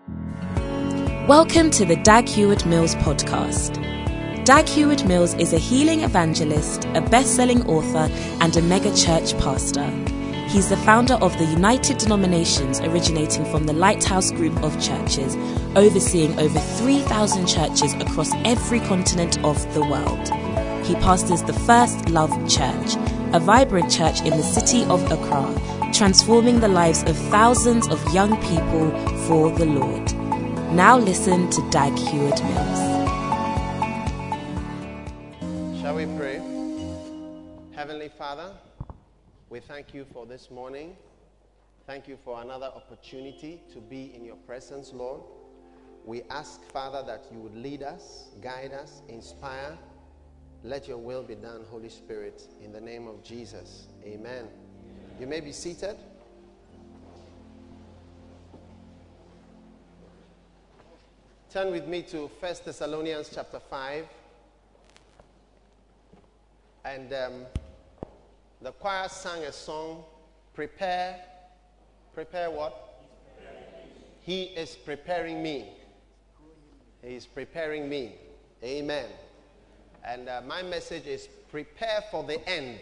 Welcome to the Dag Heward-Mills podcast. Dag Heward-Mills is a healing evangelist, a best-selling author, and a mega-church pastor. He's the founder of the United Denominations, originating from the Lighthouse Group of churches, overseeing over 3,000 churches across every continent of the world. He pastors the First Love Church, a vibrant church in the city of Accra, transforming the lives of thousands of young people for the Lord. Now listen to Dag Heward-Mills. Shall we pray? Heavenly Father, we thank you for this morning. Thank you for another opportunity to be in your presence, Lord. We ask, Father, that you would lead us, guide us, inspire. Let your will be done, Holy Spirit, in the name of Jesus. Amen. You may be seated. Turn with me to 1 Thessalonians chapter 5. And the choir sang a song, Prepare what? He is preparing me. He is preparing me. Amen. And my message is prepare for the end.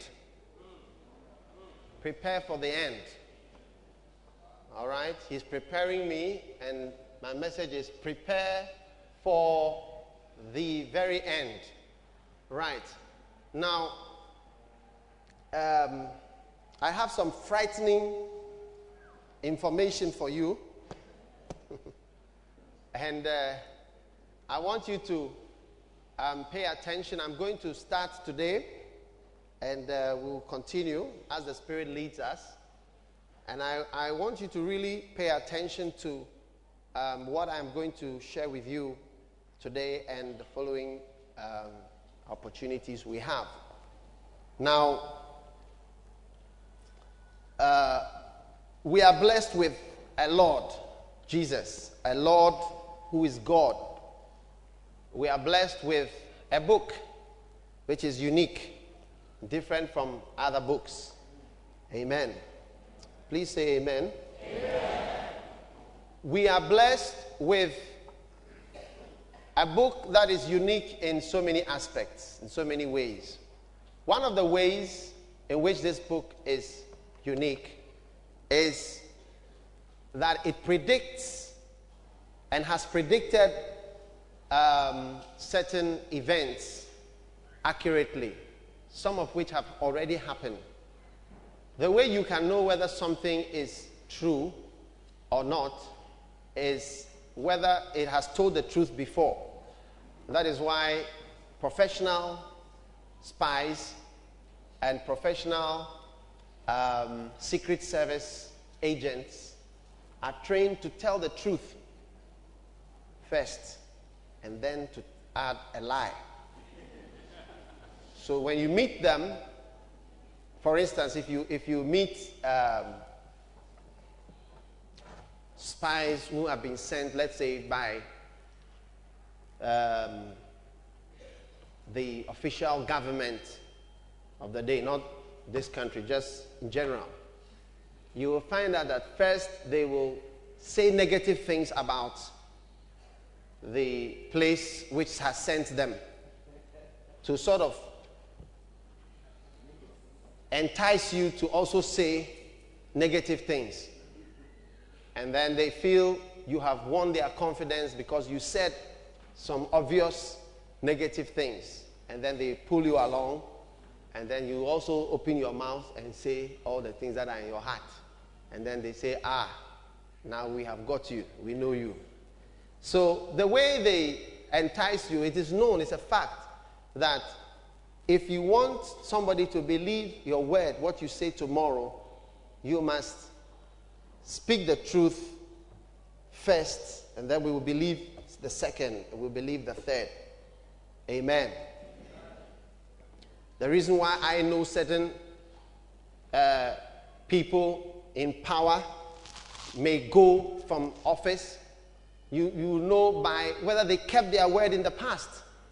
Prepare for the end. All right? He's preparing me, and my message is prepare for the very end. Right. Now, I have some frightening information for you. And I want you to pay attention. I'm going to start today, and we'll continue as the Spirit leads us. And I want you to really pay attention to what I'm going to share with you today and the following opportunities we have. Now, we are blessed with a Lord, Jesus, a Lord who is God. We are blessed with a book which is unique, different from other books. Amen. Please say amen. Amen. We are blessed with a book that is unique in so many aspects, in so many ways. One of the ways in which this book is unique is that it predicts and has predicted certain events accurately, some of which have already happened. The way you can know whether something is true or not is whether it has told the truth before. That is why professional spies and professional Secret Service agents are trained to tell the truth first and then to add a lie. So when you meet them, for instance, if you meet spies who have been sent, let's say, by the official government of the day, not this country, just in general, you will find out that first they will say negative things about the place which has sent them to sort of entice you to also say negative things. And then they feel you have won their confidence because you said some obvious negative things. And then they pull you along. And then you also open your mouth and say all the things that are in your heart. And then they say, now we have got you. We know you. So the way they entice you, it is known, it's a fact, that if you want somebody to believe your word, what you say tomorrow, you must speak the truth first, and then we will believe the second, and we'll believe the third. Amen. The reason why I know certain people in power may go from office, you know by whether they kept their word in the past.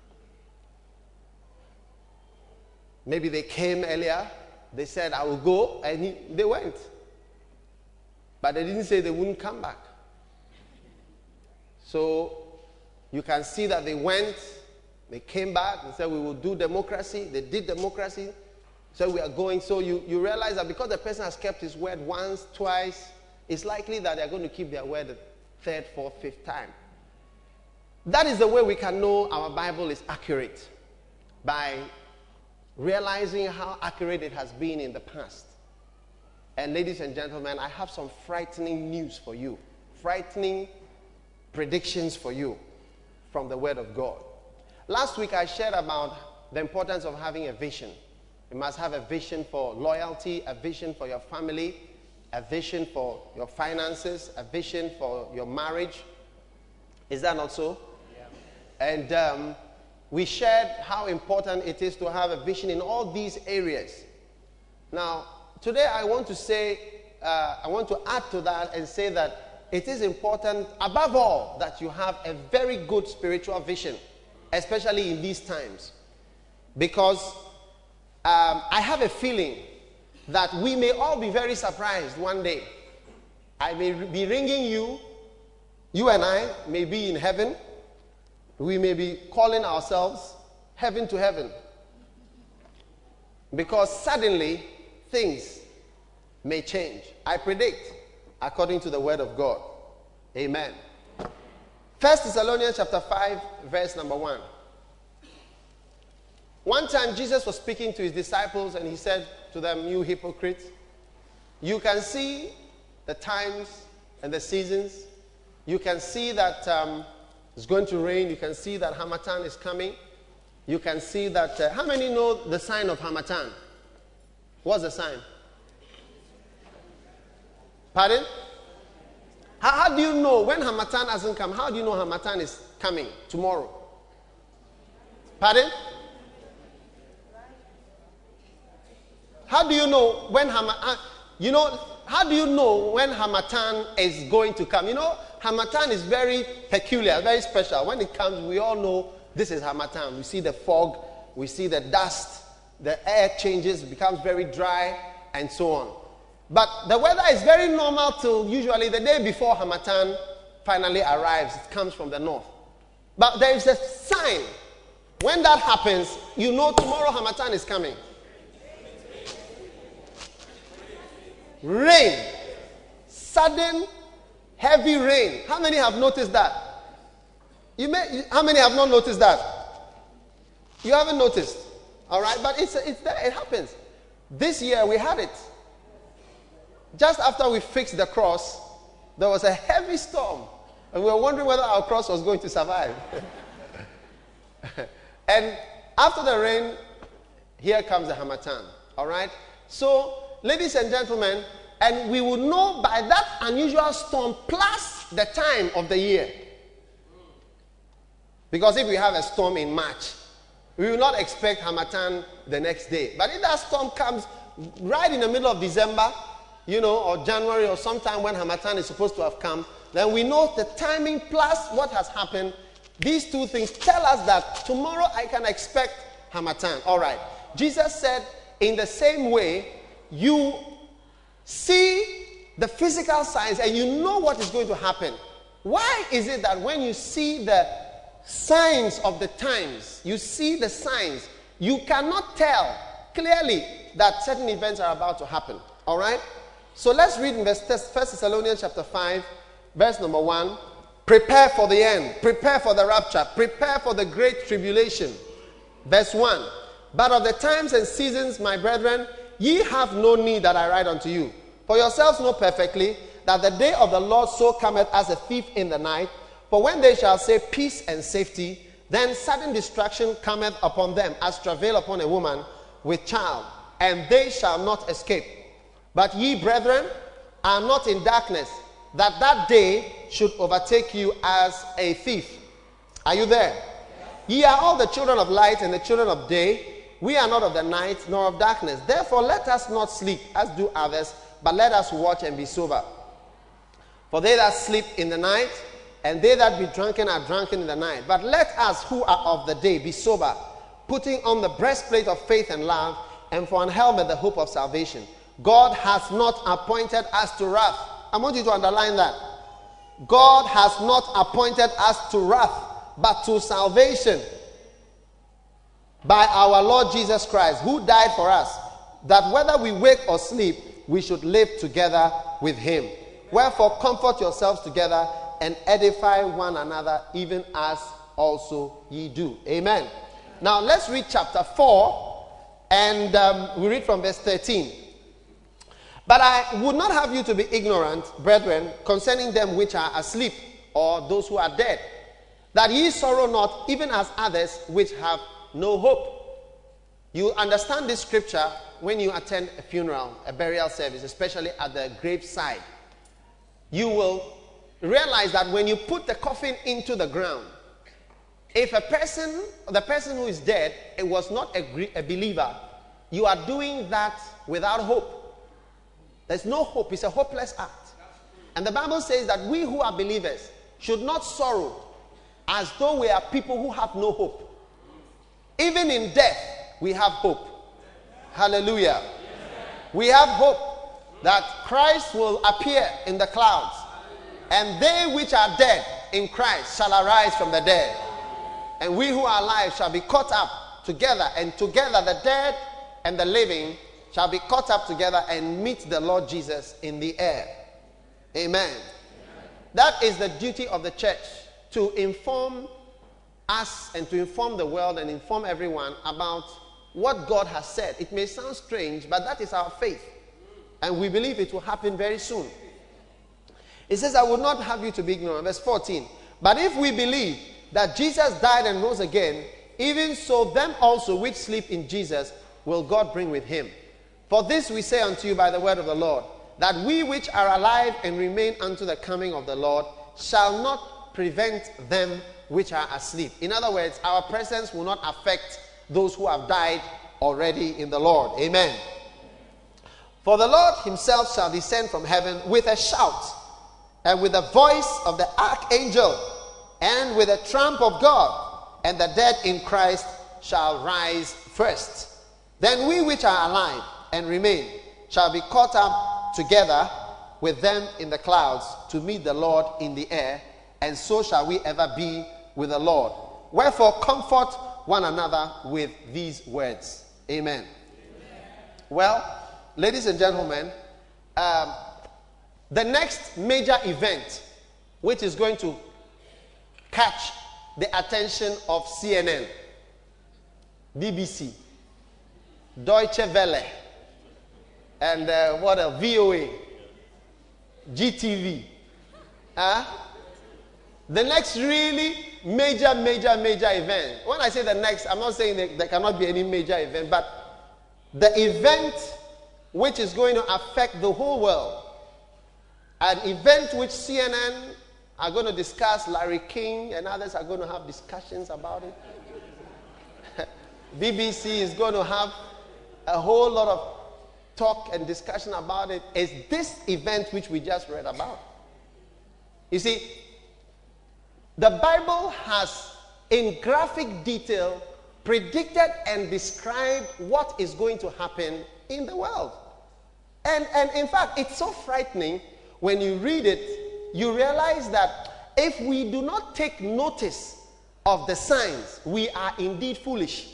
Maybe they came earlier, they said, I will go, and they went. But they didn't say they wouldn't come back. So you can see that they came back and said, we will do democracy. They did democracy. So we are going. So you realize that because the person has kept his word once, twice, it's likely that they're going to keep their word the third, fourth, fifth time. That is the way we can know our Bible is accurate, by realizing how accurate it has been in the past. And ladies and gentlemen, I have some frightening news for you. Frightening predictions for you from the Word of God. Last week I shared about the importance of having a vision. You must have a vision for loyalty, a vision for your family, a vision for your finances, a vision for your marriage. Is that not so? Yeah. And we shared how important it is to have a vision in all these areas. Now, today I want to add to that and say that it is important, above all, that you have a very good spiritual vision, especially in these times. Because I have a feeling that we may all be very surprised one day. I may be ringing you and I may be in heaven. We may be calling ourselves heaven to heaven. Because suddenly things may change. I predict according to the word of God. Amen. 1 Thessalonians chapter 5, verse number 1. One time Jesus was speaking to his disciples and he said to them, you hypocrites, you can see the times and the seasons. You can see that it's going to rain. You can see that Harmattan is coming. You can see that... how many know the sign of Harmattan? What's the sign? Pardon? How do you know when Harmattan hasn't come? How do you know Harmattan is coming tomorrow? Pardon? How do you know when Harmattan is going to come? You know, Harmattan is very peculiar, very special. When it comes, we all know this is Harmattan. We see the fog, we see the dust, the air changes, becomes very dry, and so on. But the weather is very normal till usually the day before Harmattan finally arrives. It comes from the north. But there is a sign. When that happens, you know tomorrow Harmattan is coming. Rain. Sudden, heavy rain. How many have noticed that? How many have not noticed that? You haven't noticed. All right, but it's there. It happens. This year we had it. Just after we fixed the cross, there was a heavy storm. And we were wondering whether our cross was going to survive. And after the rain, here comes the Harmattan. All right? So, ladies and gentlemen, and we will know by that unusual storm plus the time of the year. Because if we have a storm in March, we will not expect Harmattan the next day. But if that storm comes right in the middle of December, or January or sometime when Harmattan is supposed to have come, then we know the timing plus what has happened. These two things tell us that tomorrow I can expect Harmattan. All right. Jesus said, in the same way, you see the physical signs and you know what is going to happen. Why is it that when you see the signs of the times, you see the signs, you cannot tell clearly that certain events are about to happen? All right? So let's read in 1 Thessalonians chapter 5, verse number 1. Prepare for the end. Prepare for the rapture. Prepare for the great tribulation. Verse 1. But of the times and seasons, my brethren, ye have no need that I write unto you. For yourselves know perfectly that the day of the Lord so cometh as a thief in the night. For when they shall say peace and safety, then sudden destruction cometh upon them, as travail upon a woman with child, and they shall not escape. But ye, brethren, are not in darkness, that that day should overtake you as a thief. Are you there? Yes. Ye are all the children of light and the children of day. We are not of the night nor of darkness. Therefore let us not sleep as do others, but let us watch and be sober. For they that sleep in the night, and they that be drunken are drunken in the night. But let us who are of the day be sober, putting on the breastplate of faith and love, and for an helmet the hope of salvation. God has not appointed us to wrath. I want you to underline that. God has not appointed us to wrath, but to salvation by our Lord Jesus Christ, who died for us, that whether we wake or sleep, we should live together with him. Wherefore, comfort yourselves together and edify one another, even as also ye do. Amen. Now, let's read chapter 4, and we read from verse 13. But I would not have you to be ignorant, brethren, concerning them which are asleep, or those who are dead, that ye sorrow not, even as others which have no hope. You understand this scripture when you attend a funeral, a burial service, especially at the graveside. You will realize that when you put the coffin into the ground, if the person who is dead, it was not a believer, you are doing that without hope. There's no hope. It's a hopeless act. And the Bible says that we who are believers should not sorrow as though we are people who have no hope. Even in death, we have hope. Hallelujah. We have hope that Christ will appear in the clouds, and they which are dead in Christ shall arise from the dead. And we who are alive shall be caught up together, and together the dead and the living shall be caught up together and meet the Lord Jesus in the air. Amen. That is the duty of the church, to inform us and to inform the world and inform everyone about what God has said. It may sound strange, but that is our faith. And we believe it will happen very soon. It says, I would not have you to be ignorant. Verse 14. But if we believe that Jesus died and rose again, even so them also which sleep in Jesus will God bring with him. For this we say unto you by the word of the Lord, that we which are alive and remain unto the coming of the Lord shall not prevent them which are asleep. In other words, our presence will not affect those who have died already in the Lord. Amen. For the Lord himself shall descend from heaven with a shout, and with the voice of the archangel, and with a trump of God, and the dead in Christ shall rise first. Then we which are alive and remain shall be caught up together with them in the clouds to meet the Lord in the air, and so shall we ever be with the Lord. Wherefore comfort one another with these words. Amen. Well, ladies and gentlemen, the next major event which is going to catch the attention of CNN, BBC, Deutsche Welle, and VOA, GTV. The next really major event. When I say the next, I'm not saying that there cannot be any major event, but the event which is going to affect the whole world, an event which CNN are going to discuss, Larry King and others are going to have discussions about it. BBC is going to have a whole lot of talk and discussion about it, is this event which we just read about. You see, the Bible has, in graphic detail, predicted and described what is going to happen in the world. And in fact, it's so frightening when you read it, you realize that if we do not take notice of the signs, we are indeed foolish.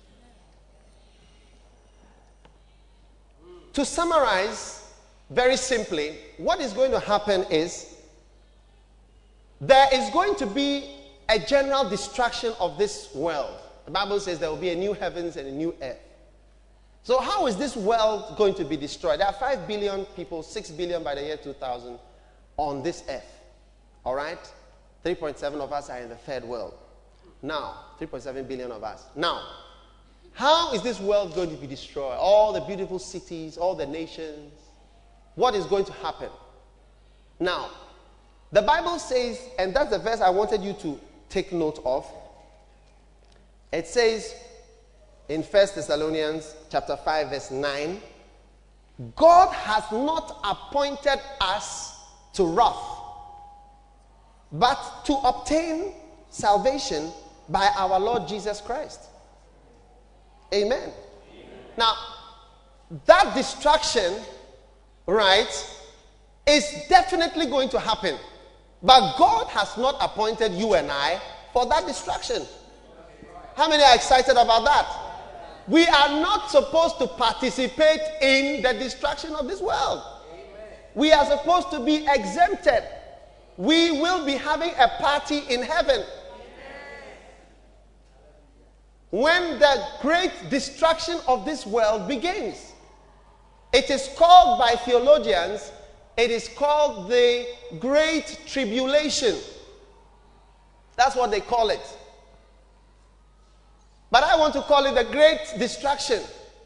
To summarize very simply, what is going to happen is there is going to be a general destruction of this world. The Bible says there will be a new heavens and a new earth. So how is this world going to be destroyed? There are 5 billion people, 6 billion by the year 2000 on this earth. All right? 3.7 of us are in the third world. Now, 3.7 billion of us. Now, how is this world going to be destroyed? All the beautiful cities, all the nations. What is going to happen? Now, the Bible says, and that's the verse I wanted you to take note of. It says in 1 Thessalonians chapter 5 verse 9, God has not appointed us to wrath, but to obtain salvation by our Lord Jesus Christ. Amen. Amen. Now, that destruction, right, is definitely going to happen. But God has not appointed you and I for that destruction. How many are excited about that? We are not supposed to participate in the destruction of this world. We are supposed to be exempted. We will be having a party in heaven. When the great destruction of this world begins. It is called by theologians, it is called the Great Tribulation. That's what they call it. But I want to call it the Great Destruction.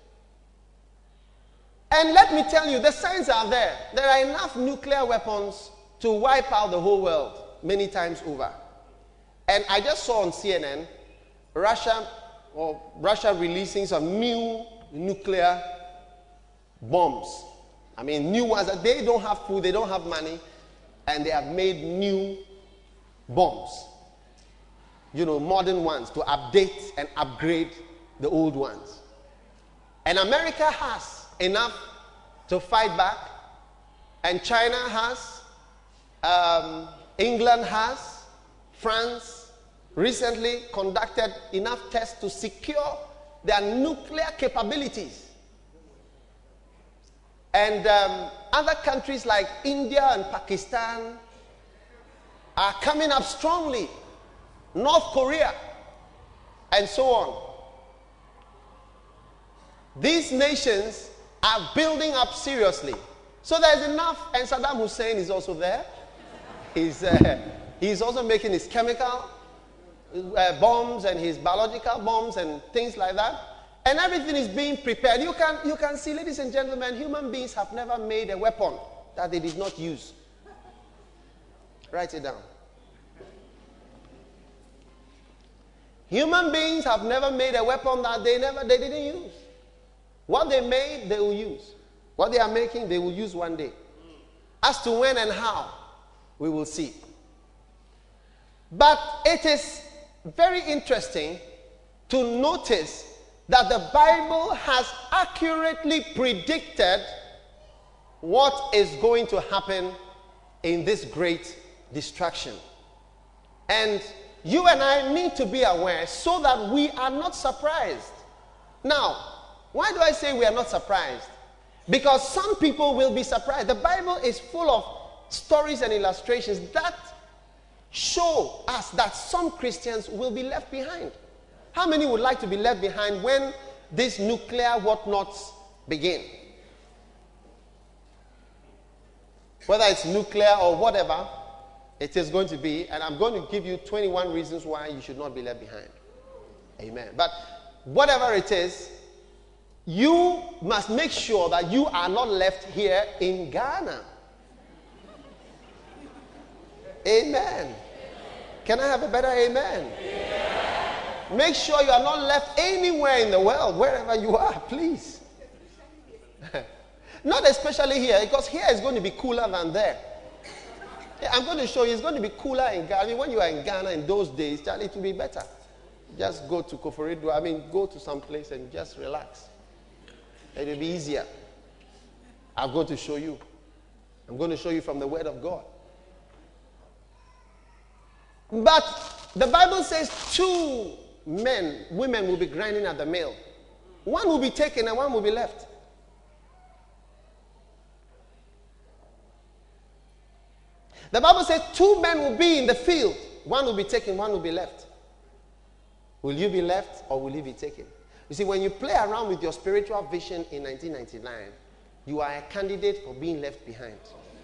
And let me tell you, the signs are there. There are enough nuclear weapons to wipe out the whole world many times over. And I just saw on CNN, Russia releasing some new nuclear bombs. I mean, new ones. They don't have food, they don't have money, and they have made new bombs. Modern ones to update and upgrade the old ones. And America has enough to fight back, and China has, England has, France recently conducted enough tests to secure their nuclear capabilities. And other countries like India and Pakistan are coming up strongly. North Korea, and so on. These nations are building up seriously. So there's enough, and Saddam Hussein is also there. He's also making his chemical bombs and his biological bombs and things like that. And everything is being prepared. You can see, ladies and gentlemen, human beings have never made a weapon that they did not use. Write it down. Human beings have never made a weapon that they didn't use. What they made, they will use. What they are making, they will use one day. As to when and how, we will see. But it is very interesting to notice that the Bible has accurately predicted what is going to happen in this great destruction. And you and I need to be aware so that we are not surprised. Now, why do I say we are not surprised? Because some people will be surprised. The Bible is full of stories and illustrations that show us that some Christians will be left behind. How many would like to be left behind when these nuclear whatnots begin? Whether it's nuclear or whatever it is going to be, and I'm going to give you 21 reasons why you should not be left behind. Amen. But whatever it is, you must make sure that you are not left here in Ghana. Amen. Can I have a better amen? Amen. Make sure you are not left anywhere in the world, wherever you are, please. Not especially here, because here is going to be cooler than there. I'm going to show you, it's going to be cooler in Ghana. I mean, when you are in Ghana in those days, it will be better. Just go to Koforidua, go to some place and just relax. It will be easier. I'm going to show you. I'm going to show you from the Word of God. But the Bible says 2 women will be grinding at the mill. One will be taken and one will be left. The Bible says 2 men will be in the field. One will be taken, one will be left. Will you be left or will you be taken? You see, when you play around with your spiritual vision in 1999, you are a candidate for being left behind.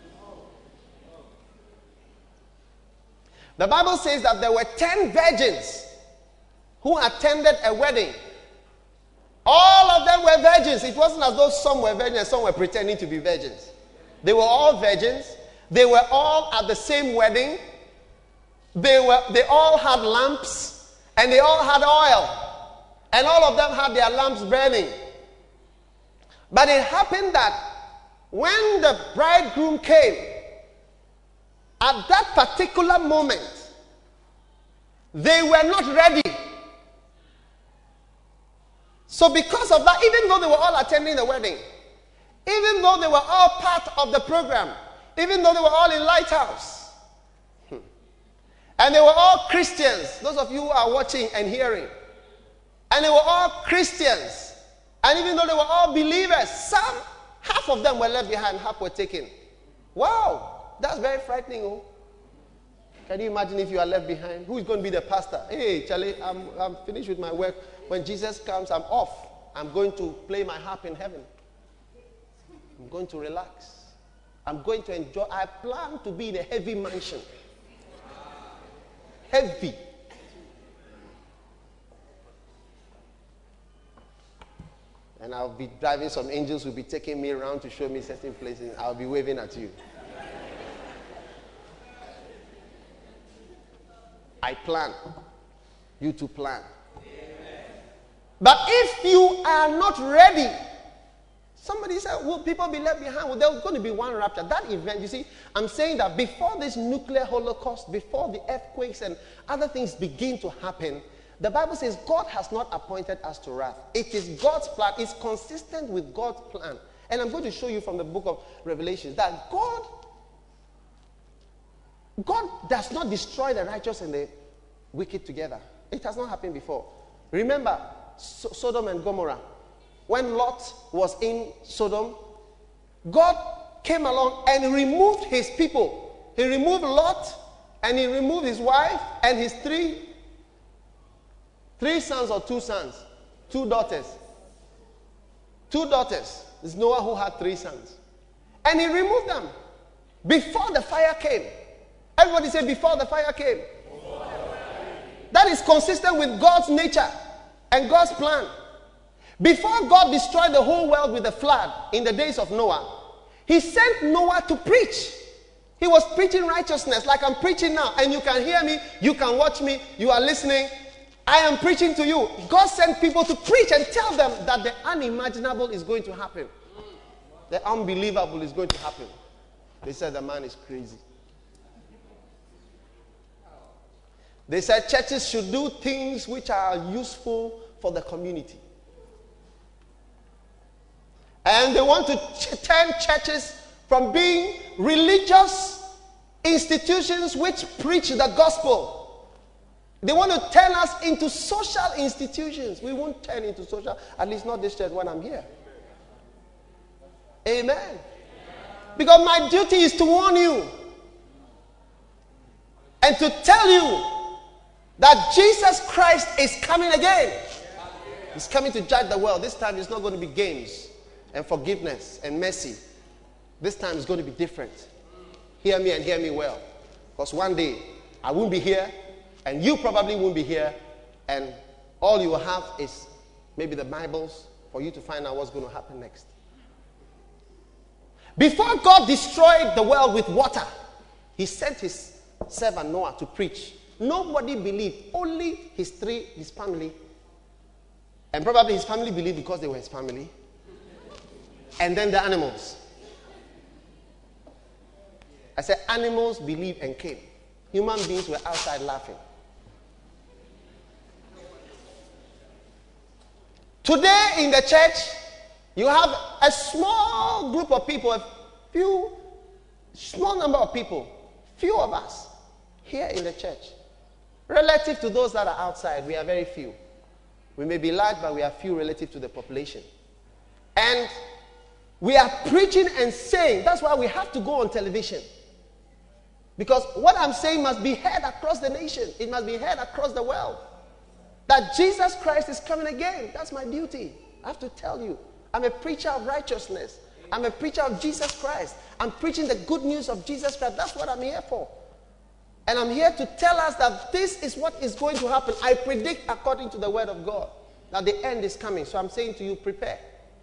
The Bible says that there were 10 virgins who attended a wedding. All of them were virgins. It wasn't as though some were virgins and some were pretending to be virgins. They were all virgins. They were all at the same wedding. They all had lamps and they all had oil. And all of them had their lamps burning. But it happened that when the bridegroom came, at that particular moment, they were not ready. So because of that, even though they were all attending the wedding, even though they were all part of the program, even though they were all in Lighthouse, And they were all Christians. Those of you who are watching and hearing. And they were all Christians. And even though they were all believers, half of them were left behind, half were taken. Wow, that's very frightening. Oh. Can you imagine if you are left behind? Who is going to be the pastor? Hey, Charlie, I'm finished with my work. When Jesus comes, I'm off. I'm going to play my harp in heaven. I'm going to relax. I'm going to enjoy. I plan to be in a heavy mansion. Heavy. And I'll be driving, some angels will be taking me around to show me certain places. I'll be waving at you. I plan. You to plan. Amen. But if you are not ready, somebody said, will people be left behind? Well, there's going to be one rapture. That event, you see, I'm saying that before this nuclear holocaust, before the earthquakes and other things begin to happen, the Bible says God has not appointed us to wrath. It is God's plan. It's consistent with God's plan. And I'm going to show you from the book of Revelation that God does not destroy the righteous and the wicked together. It has not happened before. Remember Sodom and Gomorrah. When Lot was in Sodom, God came along and removed his people. He removed Lot and he removed his wife and his three sons or two sons, two daughters. Two daughters. It's Noah who had 3 sons. And he removed them before the fire came. Everybody say, before the fire came. That is consistent with God's nature and God's plan. Before God destroyed the whole world with a flood in the days of Noah, he sent Noah to preach. He was preaching righteousness like I'm preaching now. And you can hear me, you can watch me, you are listening. I am preaching to you. God sent people to preach and tell them that the unimaginable is going to happen. The unbelievable is going to happen. They said the man is crazy. They said churches should do things which are useful for the community. And they want to turn churches from being religious institutions which preach the gospel. They want to turn us into social institutions. We won't turn into social, at least not this church when I'm here. Amen. Because my duty is to warn you and to tell you that Jesus Christ is coming again. He's coming to judge the world. This time it's not going to be games and forgiveness and mercy. This time it's going to be different. Hear me and hear me well. Because one day I won't be here and you probably won't be here, and all you will have is maybe the Bibles for you to find out what's going to happen next. Before God destroyed the world with water, he sent his servant Noah to preach. Nobody believed, only his family. And probably his family believed because they were his family. And then the animals. I said animals believed and came. Human beings were outside laughing. Today in the church, you have a small group of people, small number of people, few of us here in the church. Relative to those that are outside, we are very few. We may be large, but we are few relative to the population. And we are preaching and saying, that's why we have to go on television. Because what I'm saying must be heard across the nation. It must be heard across the world. That Jesus Christ is coming again. That's my duty. I have to tell you. I'm a preacher of righteousness. I'm a preacher of Jesus Christ. I'm preaching the good news of Jesus Christ. That's what I'm here for. And I'm here to tell us that this is what is going to happen. I predict according to the word of God that the end is coming. So I'm saying to you, prepare.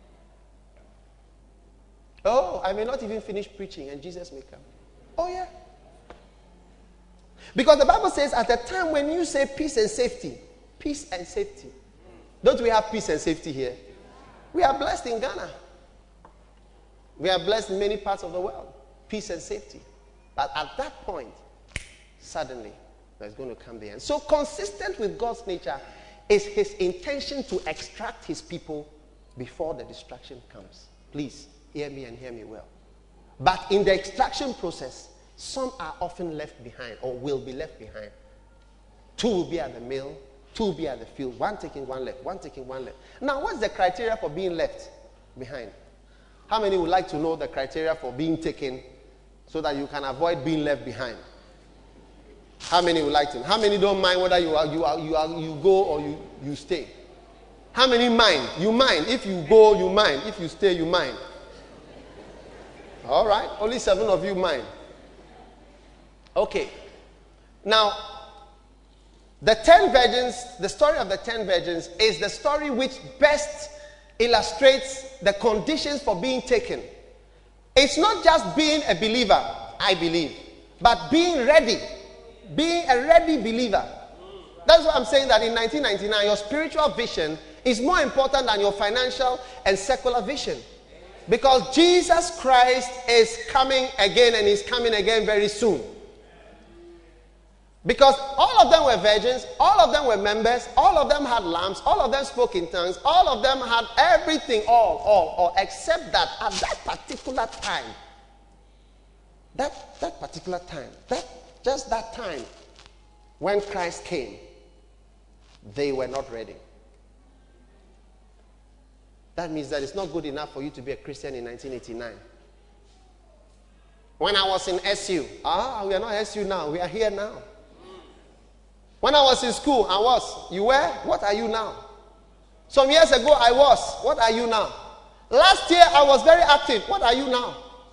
Oh, I may not even finish preaching and Jesus may come. Oh yeah. Because the Bible says at the time when you say peace and safety, don't we have peace and safety here? We are blessed in Ghana. We are blessed in many parts of the world. Peace and safety. But at that point, suddenly, there's going to come the end. So consistent with God's nature is his intention to extract his people before the destruction comes. Please, hear me and hear me well. But in the extraction process, some are often left behind or will be left behind 2 will be at the mill, 2 will be at the field, 1 taking 1 left, 1 taking 1 left. Now, what's the criteria for being left behind? How many would like to know the criteria for being taken so that you can avoid being left behind? How many would like to? How many don't mind whether you go or you stay? How many mind? You mind. If you go, you mind. If you stay, you mind. All right. Only 7 of you mind. Okay. Now, the 10 virgins, the story of the 10 virgins is the story which best illustrates the conditions for being taken. It's not just being a believer, I believe, but being ready. Being a ready believer. That's why I'm saying that in 1999, your spiritual vision is more important than your financial and secular vision. Because Jesus Christ is coming again, and he's coming again very soon. Because all of them were virgins, all of them were members, all of them had lamps, all of them spoke in tongues, all of them had everything, all, except that at that particular time, that particular time, just that time, when Christ came, they were not ready. That means that it's not good enough for you to be a Christian in 1989. When I was in SU, we are not SU now, we are here now. When I was in school, I was. You were? What are you now? Some years ago, I was. What are you now? Last year, I was very active. What are you now?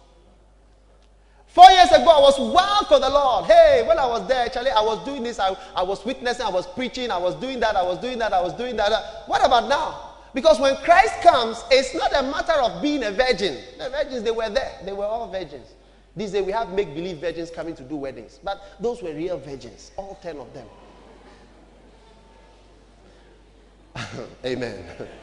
4 years ago, I was wild for the Lord. Hey, when I was there, actually, I was doing this. I was witnessing. I was preaching. I was doing that. I was doing that. What about now? Because when Christ comes, it's not a matter of being a virgin. The virgins, they were there. They were all virgins. These days, we have make-believe virgins coming to do weddings. But those were real virgins. All 10 of them. Amen.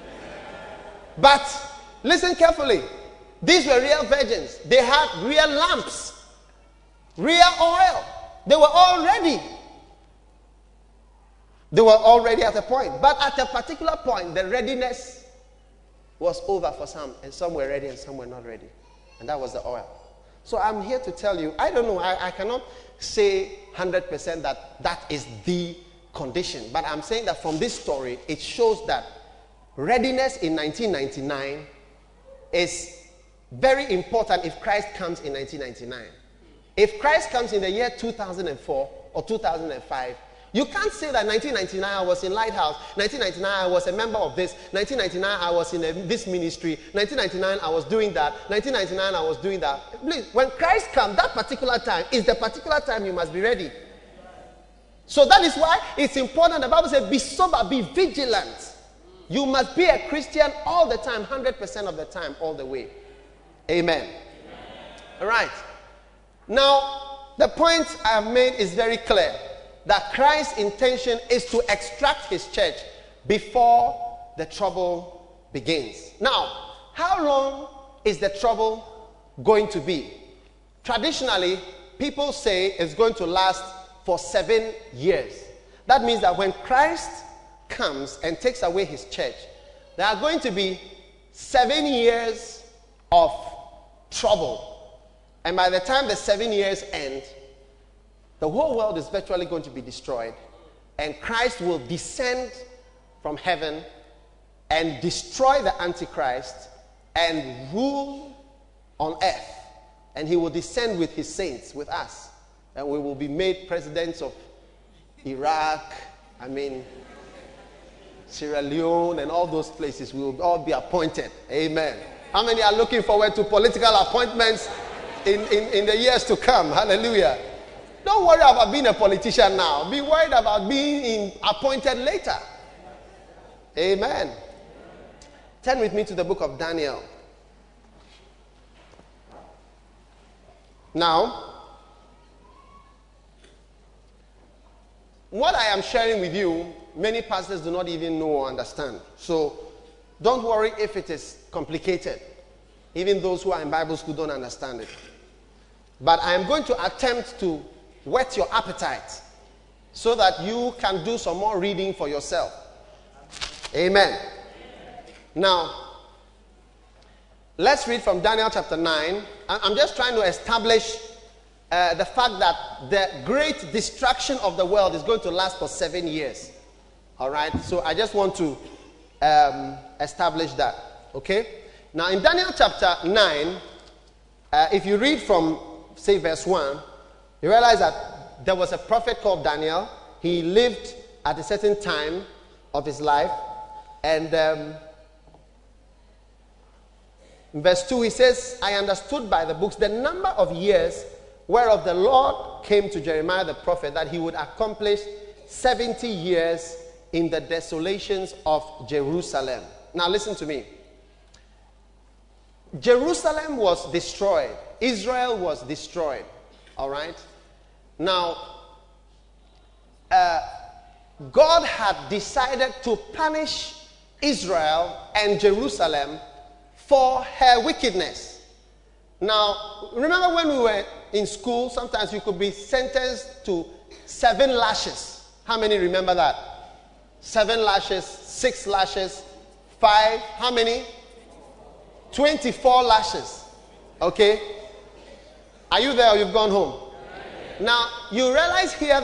But listen carefully. These were real virgins. They had real lamps, real oil. They were all ready. They were already at a point. But at a particular point, the readiness was over for some. And some were ready and some were not ready. And that was the oil. So I'm here to tell you, I don't know, I cannot say 100% that is the condition. But I'm saying that from this story, it shows that readiness in 1999 is very important if Christ comes in 1999. If Christ comes in the year 2004 or 2005, you can't say that 1999 I was in Lighthouse, 1999 I was a member of this, 1999 I was in this ministry, 1999 I was doing that, 1999 I was doing that. Please, when Christ comes, that particular time is the particular time you must be ready. So that is why it's important. The Bible says, be sober, be vigilant. You must be a Christian all the time, 100% of the time, all the way. Amen. All right. Now, the point I have made is very clear. That Christ's intention is to extract his church before the trouble begins. Now, how long is the trouble going to be? Traditionally, people say it's going to last for 7 years. That means that when Christ comes and takes away his church, there are going to be 7 years of trouble. And by the time the 7 years end, the whole world is virtually going to be destroyed. And Christ will descend from heaven and destroy the Antichrist and rule on earth. And he will descend with his saints, with us. And we will be made presidents of Iraq, Sierra Leone, and all those places. We will all be appointed. Amen. How many are looking forward to political appointments in the years to come? Hallelujah. Don't worry about being a politician now. Be worried about being appointed later. Amen. Turn with me to the book of Daniel. Now, what I am sharing with you, many pastors do not even know or understand. So, don't worry if it is complicated. Even those who are in Bible school don't understand it. But I am going to attempt to whet your appetite so that you can do some more reading for yourself. Amen. Now, let's read from Daniel chapter 9. I'm just trying to establish the fact that the great destruction of the world is going to last for 7 years. All right? So I just want to establish that. Okay? Now in Daniel chapter 9, if you read from, say, verse 1, you realize that there was a prophet called Daniel. He lived at a certain time of his life. And in verse 2, he says, I understood by the books the number of years whereof the Lord came to Jeremiah the prophet, that he would accomplish 70 years in the desolations of Jerusalem. Now listen to me. Jerusalem was destroyed. Israel was destroyed. All right? Now, God had decided to punish Israel and Jerusalem for her wickedness. Now, remember when we were in school, sometimes you could be sentenced to 7 lashes. How many remember that? 7 lashes, 6 lashes, 5, how many? 24 lashes. Okay? Are you there or you've gone home? Now, you realize here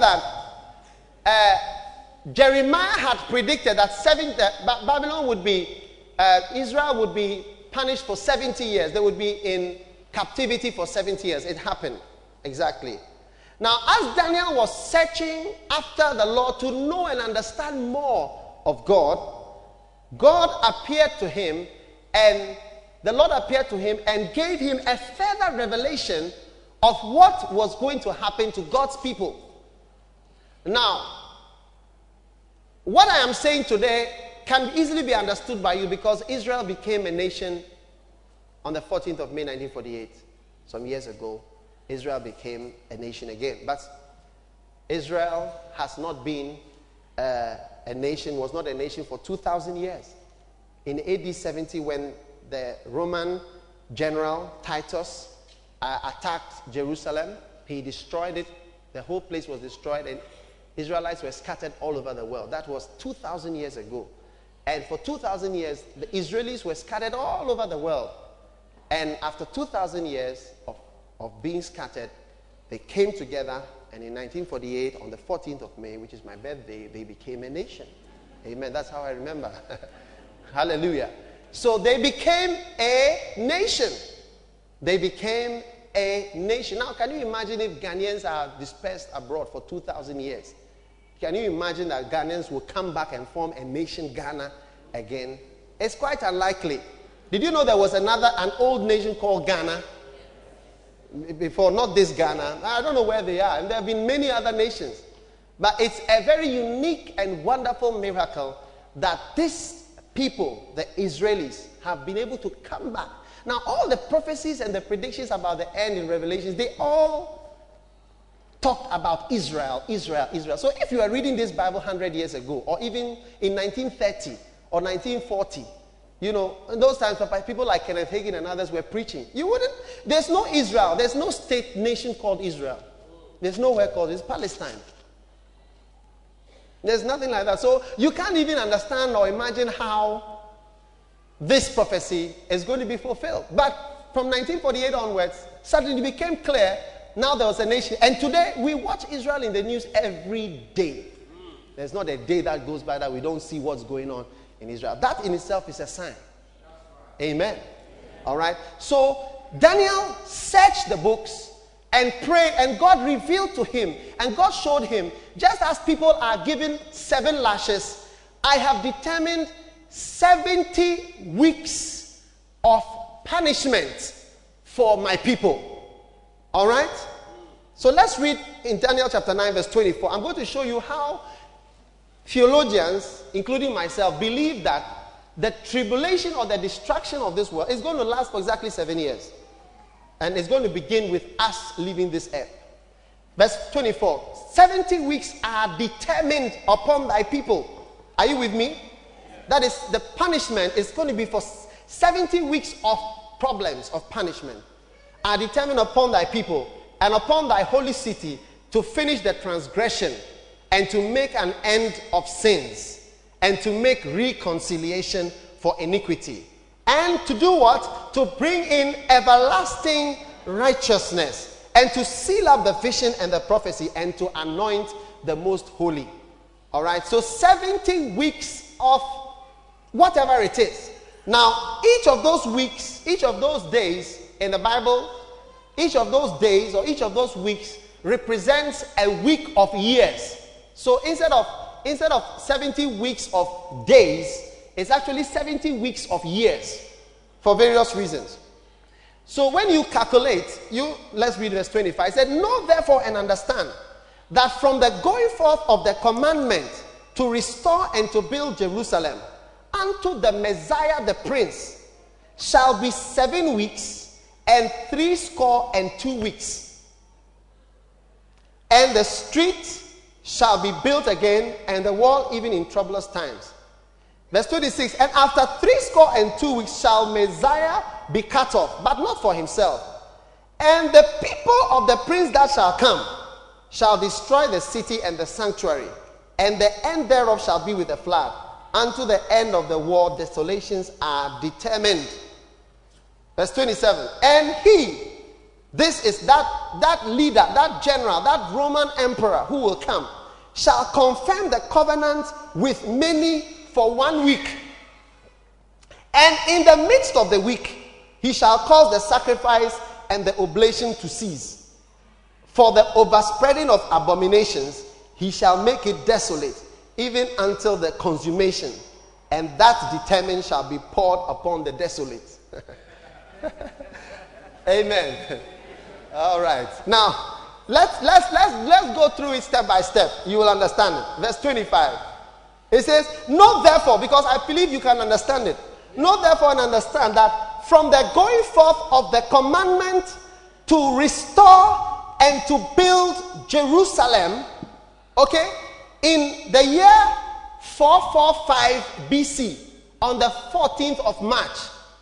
that Jeremiah had predicted that Babylon would be, Israel would be punished for 70 years. They would be in captivity for 70 years. It happened. Exactly. Now, as Daniel was searching after the Lord to know and understand more of God, God appeared to him, and the Lord appeared to him and gave him a further revelation of what was going to happen to God's people. Now, what I am saying today can easily be understood by you, because Israel became a nation on the 14th of May 1948. Some years ago, Israel became a nation again. But Israel has not been a nation, was not a nation for 2,000 years. In AD 70, when the Roman general Titus attacked Jerusalem, he destroyed it. The whole place was destroyed, and Israelites were scattered all over the world. That was 2,000 years ago. And for 2,000 years, the Israelis were scattered all over the world. And after 2,000 years of being scattered, they came together, and in 1948, on the 14th of May, which is my birthday, they became a nation. Amen. That's how I remember. Hallelujah. So they became a nation. They became a nation. Now, can you imagine if Ghanaians are dispersed abroad for 2,000 years? Can you imagine that Ghanaians will come back and form a nation, Ghana, again? It's quite unlikely. Did you know there was an old nation called Ghana? Before, not this Ghana. I don't know where they are. And there have been many other nations. But it's a very unique and wonderful miracle that these people, the Israelis, have been able to come back. Now, all the prophecies and the predictions about the end in Revelations, they all talked about Israel, Israel, Israel. So if you are reading this Bible 100 years ago, or even in 1930 or 1940, you know, in those times, people like Kenneth Hagin and others were preaching. You wouldn't. There's no Israel. There's no state nation called Israel. There's nowhere called. It's Palestine. There's nothing like that. So you can't even understand or imagine how this prophecy is going to be fulfilled. But from 1948 onwards, suddenly it became clear. Now there was a nation. And today we watch Israel in the news every day. There's not a day that goes by that we don't see what's going on in Israel. That in itself is a sign. Amen. All right. So Daniel searched the books and prayed, and God revealed to him, and God showed him, just as people are given 7 lashes, I have determined 70 weeks of punishment for my people. All right. So let's read in Daniel chapter 9 verse 24. I'm going to show you how theologians, including myself, believe that the tribulation or the destruction of this world is going to last for exactly 7 years. And it's going to begin with us leaving this earth. Verse 24. 70 weeks are determined upon thy people. Are you with me? That is, the punishment is going to be for 70 weeks of problems, of punishment, are determined upon thy people and upon thy holy city, to finish the transgression and to make an end of sins, and to make reconciliation for iniquity. And to do what? To bring in everlasting righteousness and to seal up the vision and the prophecy, and to anoint the most holy. All right, so 70 weeks of whatever it is. Now, each of those weeks, each of those days in the Bible, each of those days or each of those weeks represents a week of years. So instead of 70 weeks of days, it's actually 70 weeks of years for various reasons. So when you calculate, let's read verse 25. It said, "Know therefore and understand that from the going forth of the commandment to restore and to build Jerusalem unto the Messiah the Prince shall be 7 weeks and 62 weeks. And the street shall be built again, and the wall even in troublous times." Verse 26, "And after 62 weeks shall Messiah be cut off, but not for himself. And the people of the prince that shall come shall destroy the city and the sanctuary, and the end thereof shall be with a flood. Unto the end of the war desolations are determined." Verse 27, "And he," this is that leader, that general, that Roman emperor who will come, "shall confirm the covenant with many for 1 week. And in the midst of the week, he shall cause the sacrifice and the oblation to cease. For the overspreading of abominations, he shall make it desolate, even until the consummation. And that determined shall be poured upon the desolate." Amen. All right. Now, let's go through it step by step. You will understand it. Verse 25. It says, "Know therefore," because I believe you can understand it. "Know therefore and understand that from the going forth of the commandment to restore and to build Jerusalem," okay, in the year 445 BC, on the 14th of March,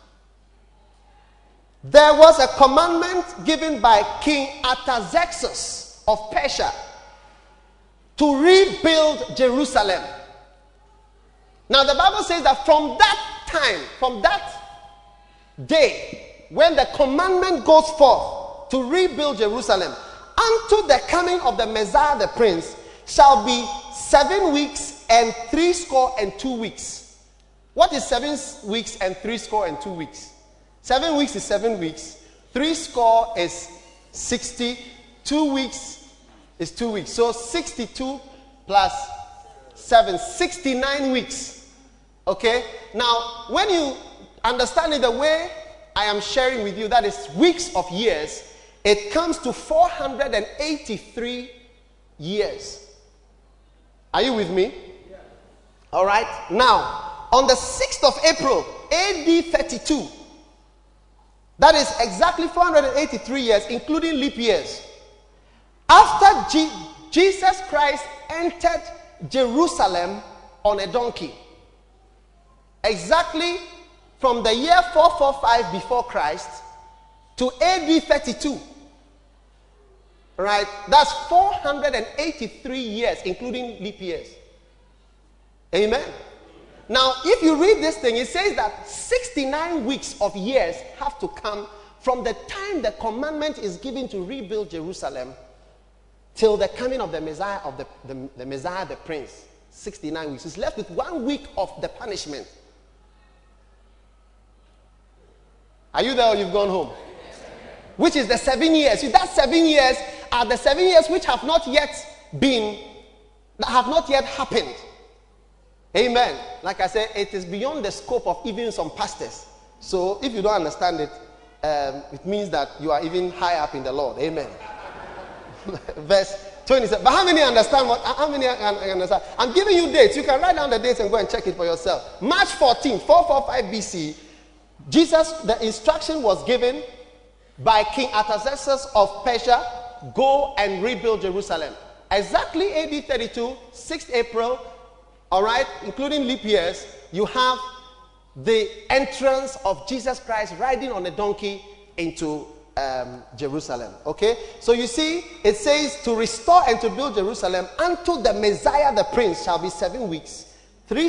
there was a commandment given by King Artaxerxes of Persia to rebuild Jerusalem. Now the Bible says that from that time, from that day, when the commandment goes forth to rebuild Jerusalem, unto the coming of the Messiah the Prince shall be 7 weeks and 62 weeks. What is 7 weeks and 62 weeks? 7 weeks is 7 weeks. 60 is 60. 2 weeks is 2 weeks. So 62 plus 7, 69 weeks. Okay? Now, when you understand it the way I am sharing with you, that is weeks of years, it comes to 483 years. Are you with me? Yeah. All right. Now, on the 6th of April, AD 32, that is exactly 483 years, including leap years, after Jesus Christ entered Jerusalem on a donkey. Exactly from the year 445 before Christ to AD 32. Right? That's 483 years, including leap years. Amen. Now, if you read this thing, it says that 69 weeks of years have to come from the time the commandment is given to rebuild Jerusalem till the coming of the Messiah, the Messiah, the Prince. 69 weeks. It's left with 1 week of the punishment. Are you there or you've gone home? Which is the 7 years. See, that 7 years are the 7 years which have not yet happened. Amen. Like I said, it is beyond the scope of even some pastors. So if you don't understand it, it means that you are even high up in the Lord. Amen. Verse 27. But how many understand how many understand? I'm giving you dates. You can write down the dates and go and check it for yourself. March 14, 445 BC, the instruction was given by King Artaxerxes of Persia, go and rebuild Jerusalem. Exactly AD 32, 6th April, all right, including leap years, you have the entrance of Jesus Christ riding on a donkey into Jerusalem. Okay, so you see, it says to restore and to build Jerusalem unto the Messiah the Prince shall be 7 weeks,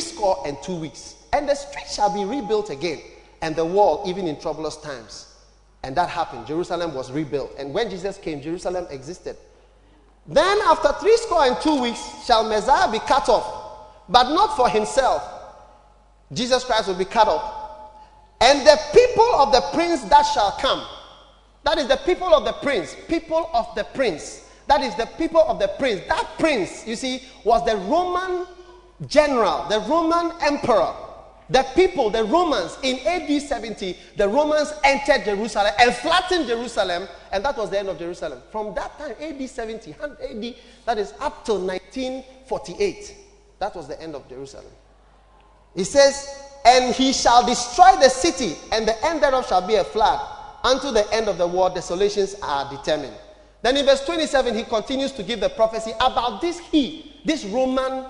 62 weeks, and the street shall be rebuilt again, and the wall even in troublous times. And that happened. Jerusalem was rebuilt. And when Jesus came, Jerusalem existed. Then after 62 weeks shall Messiah be cut off, but not for himself. Jesus Christ will be cut off. And the people of the prince that shall come. That is the people of the prince. People of the prince. That is the people of the prince. That prince, you see, was the Roman general, the Roman emperor. The people, the Romans, in AD 70, the Romans entered Jerusalem and flattened Jerusalem, and that was the end of Jerusalem. From that time, AD 70, AD, that is up till 1948, that was the end of Jerusalem. He says, and he shall destroy the city, and the end thereof shall be a flood. Unto the end of the world, desolations are determined. Then in verse 27, he continues to give the prophecy about this Roman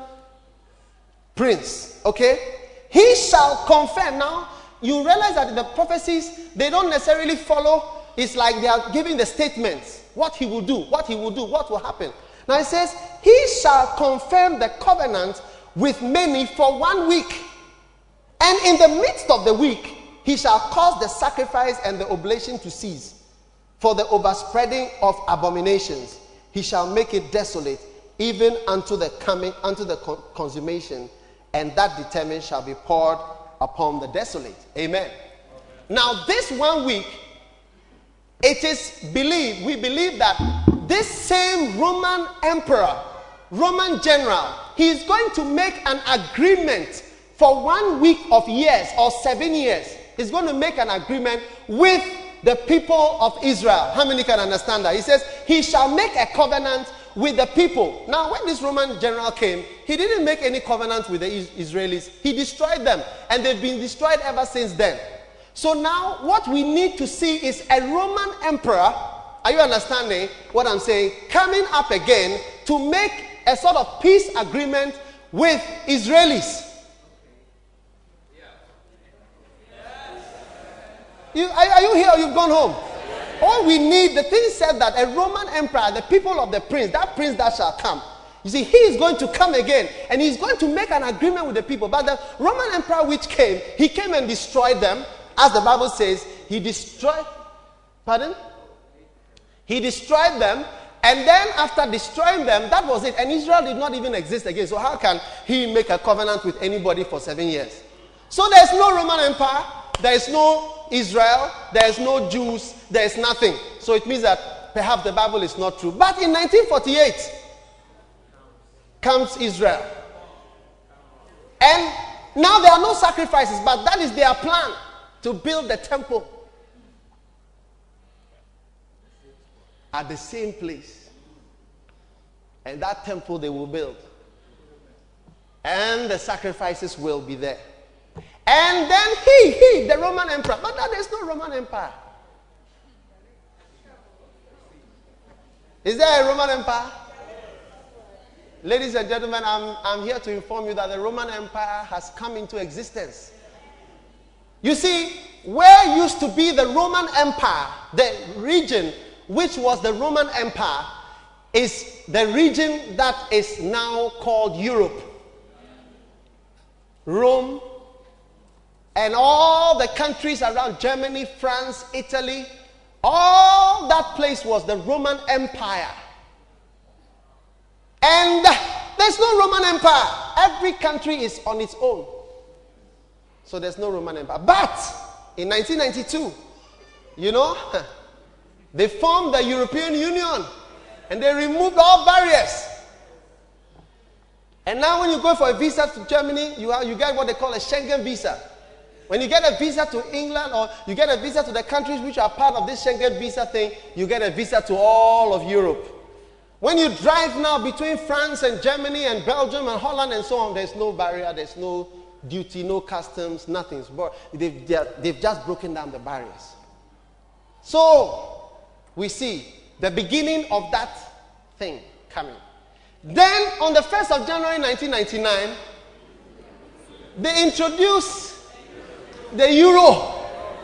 prince, okay? He shall confirm. Now, you realize that the prophecies, they don't necessarily follow. It's like they are giving the statements. What he will do, what he will do, what will happen. Now it says, he shall confirm the covenant with many for 1 week. And in the midst of the week, he shall cause the sacrifice and the oblation to cease. For the overspreading of abominations, he shall make it desolate, even unto the consummation. And that determined shall be poured upon the desolate. Amen. Now, this 1 week, it is believed, we believe that this same Roman emperor, Roman general, he is going to make an agreement for 1 week of years or 7 years. He's going to make an agreement with the people of Israel. How many can understand that? He says, he shall make a covenant with the people. Now, when this Roman general came, he didn't make any covenant with the Israelis. He destroyed them, and they've been destroyed ever since then. So now, what we need to see is a Roman emperor, are you understanding what I'm saying, coming up again to make a sort of peace agreement with Israelis. Are you here or you've gone home? All we need, the thing said that a Roman emperor, the people of the prince that shall come. You see, he is going to come again, and he's going to make an agreement with the people. But the Roman emperor which came, he came and destroyed them. As the Bible says, he destroyed, He destroyed them, and then after destroying them, that was it. And Israel did not even exist again. So how can he make a covenant with anybody for 7 years? So there's no Roman empire, there is no Israel, there is no Jews, there is nothing. So it means that perhaps the Bible is not true. But in 1948 comes Israel. And now there are no sacrifices, but that is their plan, to build the temple at the same place. And that temple they will build. And the sacrifices will be there. And then he, the Roman emperor. But now there's no Roman empire. Is there a Roman empire? Ladies and gentlemen, I'm here to inform you that the Roman Empire has come into existence. You see, where used to be the Roman Empire, the region which was the Roman Empire, is the region that is now called Europe. Rome, and all the countries around Germany, France, Italy, all that place was the Roman Empire. And there's no Roman Empire. Every country is on its own. So there's no Roman Empire. But in 1992, you know, they formed the European Union and they removed all barriers. And now when you go for a visa to Germany, you get what they call a Schengen visa. When you get a visa to England or you get a visa to the countries which are part of this Schengen visa thing, you get a visa to all of Europe. When you drive now between France and Germany and Belgium and Holland and so on, there's no barrier, there's no duty, no customs, nothing. They've just broken down the barriers. So, we see the beginning of that thing coming. Then, on the 1st of January 1999, they introduced the euro,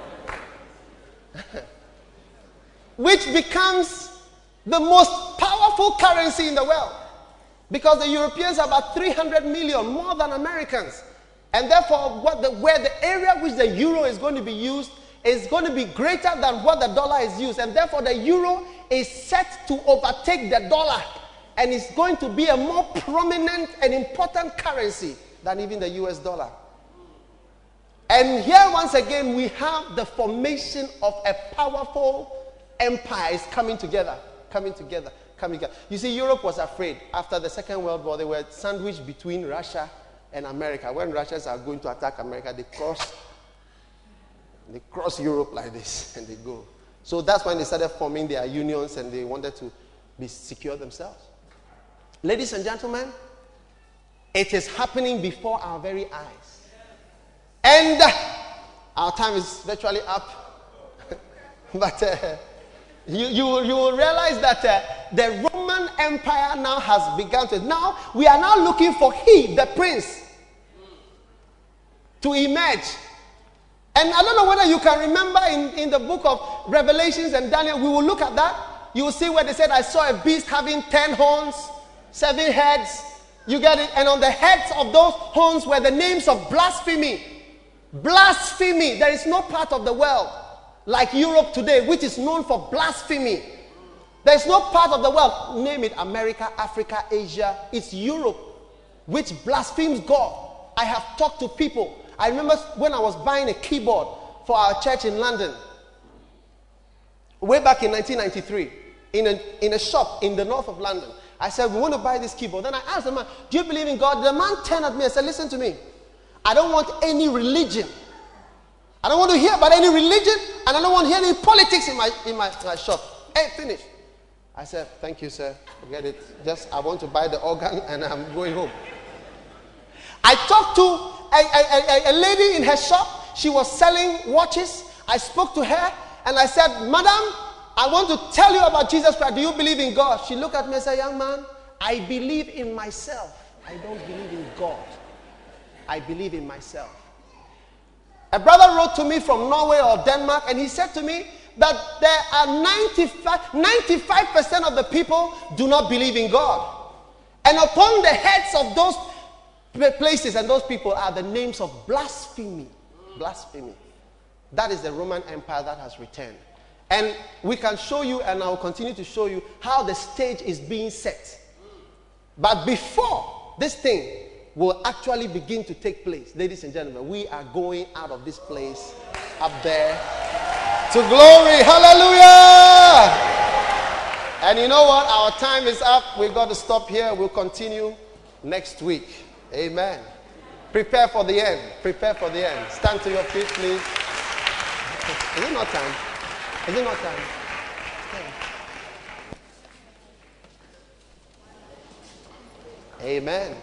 which becomes the most powerful currency in the world, because the Europeans are about 300 million, more than Americans, and therefore where the area which the euro is going to be used is going to be greater than what the dollar is used. And therefore, the euro is set to overtake the dollar. And it's going to be a more prominent and important currency than even the US dollar. And here, once again, we have the formation of a powerful empire is coming together. You see, Europe was afraid. After the Second World War, they were sandwiched between Russia and America. When Russians are going to attack America, they cross Europe like this and they go. So that's when they started forming their unions and they wanted to be secure themselves. Ladies and gentlemen, it is happening before our very eyes. And our time is virtually up. But you will realize that the Roman Empire now has begun to. Now, we are now looking for the prince, to emerge. And I don't know whether you can remember in the book of Revelations and Daniel, we will look at that. You will see where they said, I saw a beast having 10 horns, 7 heads. You get it? And on the heads of those horns were the names of blasphemy. Blasphemy. There is no part of the world like Europe today which is known for blasphemy. There is no part of the world, name it, America, Africa, Asia. It's Europe which blasphemes God. I have talked to people. I remember when I was buying a keyboard for our church in London, way back in 1993, in a shop in the north of London. I said, we want to buy this keyboard. Then I asked the man, do you believe in God? The man turned at me and said, listen to me. I don't want any religion. I don't want to hear about any religion, and I don't want to hear any politics in my shop. Hey, finish. I said, thank you, sir. Forget it. I want to buy the organ and I'm going home. I talked to a lady in her shop. She was selling watches. I spoke to her and I said, madam, I want to tell you about Jesus Christ. Do you believe in God? She looked at me and said, young man, I believe in myself. I don't believe in God. I believe in myself. A brother wrote to me from Norway or Denmark, and he said to me that there are 95% of the people do not believe in God. And upon the heads of those places and those people are the names of blasphemy. Blasphemy. That is the Roman Empire that has returned. And we can show you, and I will continue to show you, how the stage is being set. But before this thing will actually begin to take place, ladies and gentlemen, we are going out of this place up there to glory. Hallelujah! And you know what? Our time is up. We've got to stop here. We'll continue next week. Amen. Prepare for the end. Prepare for the end. Stand to your feet, please. Is it not time? Is it not time? Amen.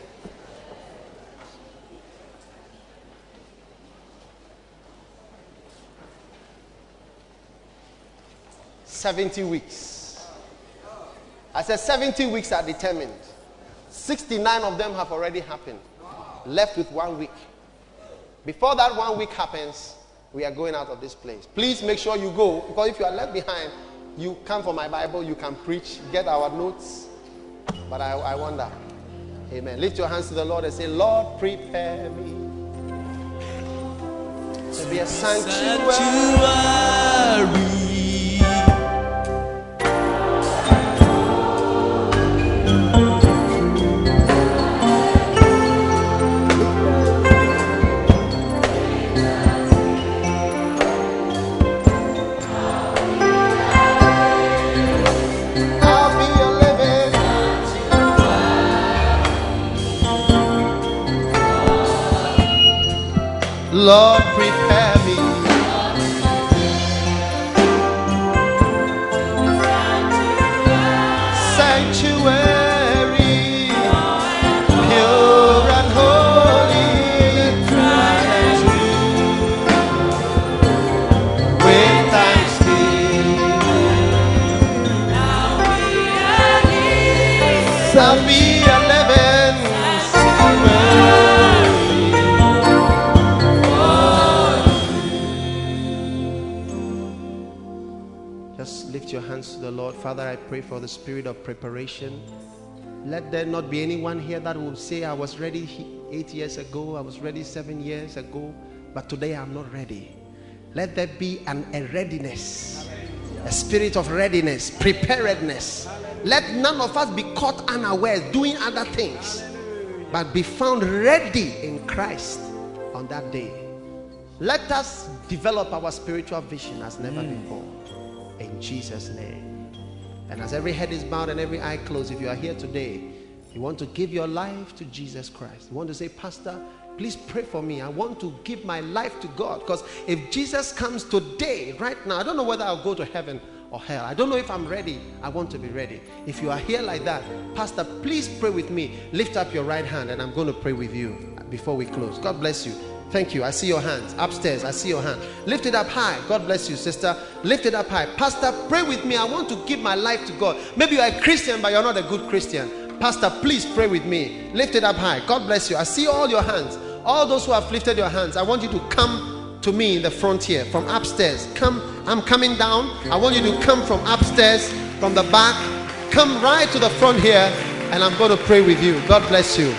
"70 weeks. I said 70 weeks are determined. 69 of them have already happened. Left with 1 week. Before that 1 week happens, we are going out of this place. Please make sure you go, because if you are left behind, you come for my Bible, you can preach, get our notes. But I wonder. Amen. Lift your hands to the Lord and say, Lord, prepare me to be a sanctuary. Lord, prepare me. Sanctuary, pure and holy, tried and true, with thanksgiving. Now we are here. Shall be a living sanctuary. Lift your hands to the Lord. Father, I pray for the spirit of preparation. Let there not be anyone here that will say, I was ready 8 years ago, I was ready 7 years ago, but today I'm not ready. Let there be a readiness, a spirit of readiness, preparedness. Let none of us be caught unawares doing other things, but be found ready in Christ on that day. Let us develop our spiritual vision as never before. In Jesus' name. And as every head is bowed and every eye closed, if you are here today, you want to give your life to Jesus Christ. You want to say, Pastor, please pray for me. I want to give my life to God. Because if Jesus comes today, right now, I don't know whether I'll go to heaven or hell. I don't know if I'm ready. I want to be ready. If you are here like that, Pastor, please pray with me. Lift up your right hand and I'm going to pray with you before we close. God bless you. Thank you. I see your hands. Upstairs, I see your hand. Lift it up high. God bless you, sister. Lift it up high. Pastor, pray with me. I want to give my life to God. Maybe you're a Christian, but you're not a good Christian. Pastor, please pray with me. Lift it up high. God bless you. I see all your hands. All those who have lifted your hands, I want you to come to me in the front here, from upstairs. Come. I'm coming down. I want you to come from upstairs, from the back. Come right to the front here, and I'm going to pray with you. God bless you.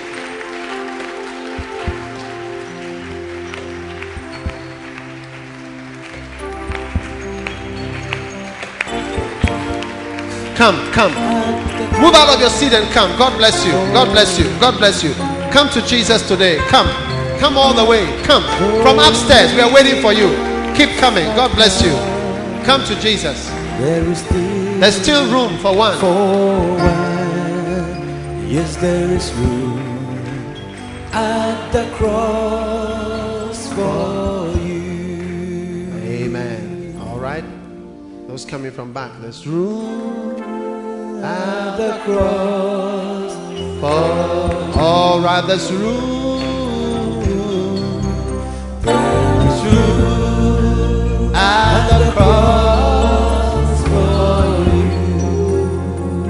Come. Move out of your seat and come. God bless you. God bless you. God bless you. Come to Jesus today. Come all the way. Come from upstairs. We are waiting for you. Keep coming. God bless you. Come to Jesus. There's still room for one. Yes, there is room at the cross for you. Amen. All right. Those coming from back, there's room at the cross for all right. There's room. There's room at the cross for you.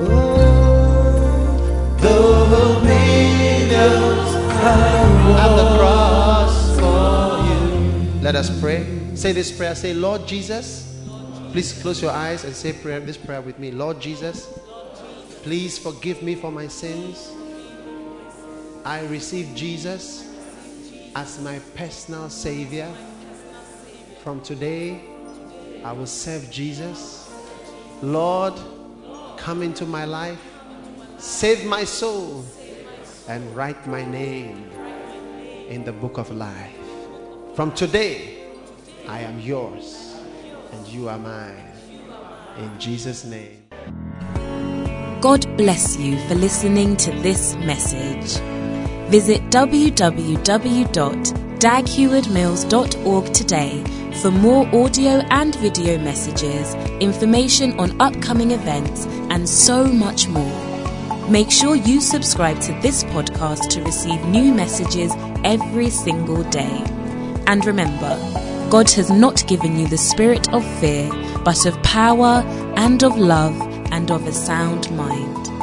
Oh, the millions at the cross for you. Let us pray. Say this prayer. Say, Lord Jesus. Please close your eyes and say this prayer with me. Lord Jesus, please forgive me for my sins. I receive Jesus as my personal Savior. From today, I will serve Jesus. Lord, come into my life, save my soul, and write my name in the book of life. From today, I am yours. And you are mine. In Jesus' name. God bless you for listening to this message. Visit www.daghewardmills.org today for more audio and video messages, information on upcoming events, and so much more. Make sure you subscribe to this podcast to receive new messages every single day. And remember, God has not given you the spirit of fear, but of power and of love and of a sound mind.